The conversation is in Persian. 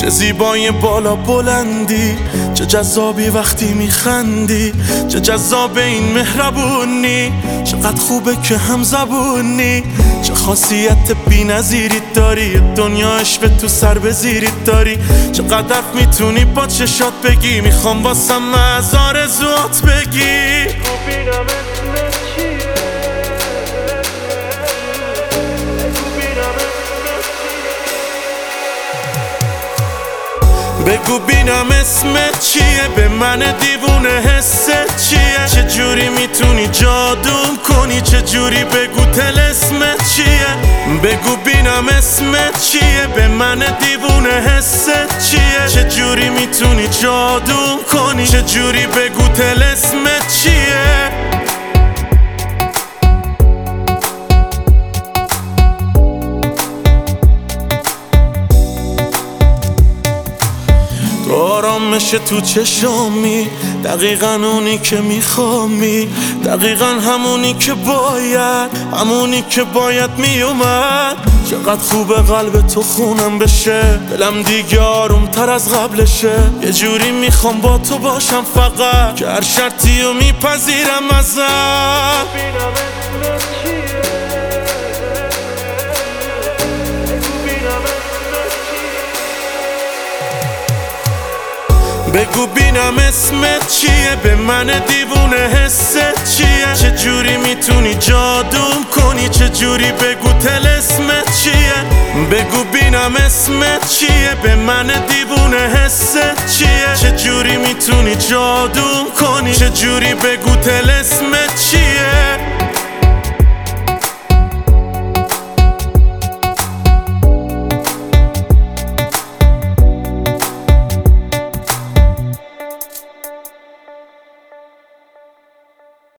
چه زیبای بالا بلندی، چه جذابی وقتی میخندی، چه جذاب این مهربونی، چقدر خوبه که هم زبونی، چه خاصیت بی نظیری داری، دنیا عشق تو سر بزیری داری، چقدر میتونی با چشات بگی، میخوام واسم از آرزوات بگی. بگو بینم اسمت چیه، به من دیوونه حست چیه، چه جوری میتونی جادوم کنی، چه جوری بگو طلسمت چیه، بگو بینم اسمت چیه، به من دیوونه حست چیه، چه جوری میتونی جادوم کنی، چه جوری بگو طلسمت چیه. تو آرامش تو چشامی، دقیقا اونی که میخوامی، دقیقا همونی که باید میومد. چقدر خوبه قلب تو خونم بشه، دلم دیگه آروم تر از قبلشه، یه جوری میخوام با تو باشم فقط، که هر شرطی رو میپذیرم ازت. بگو بینم اسمت چیه، به من دیوونه حست چیه، چه جوری میتونی جادوم کنی، چه جوری بگو طلسمت چیه، بگو بینم اسمت چیه، به من دیوونه حست چیه، چه جوری میتونی جادوم کنی، چه جوری بگو طلسمت چیه.